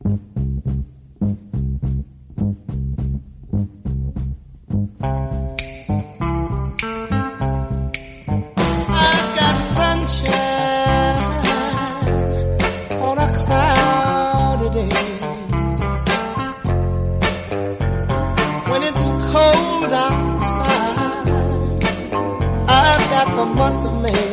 I've got sunshine on a cloudy day. When it's cold outside, I've got the month of May.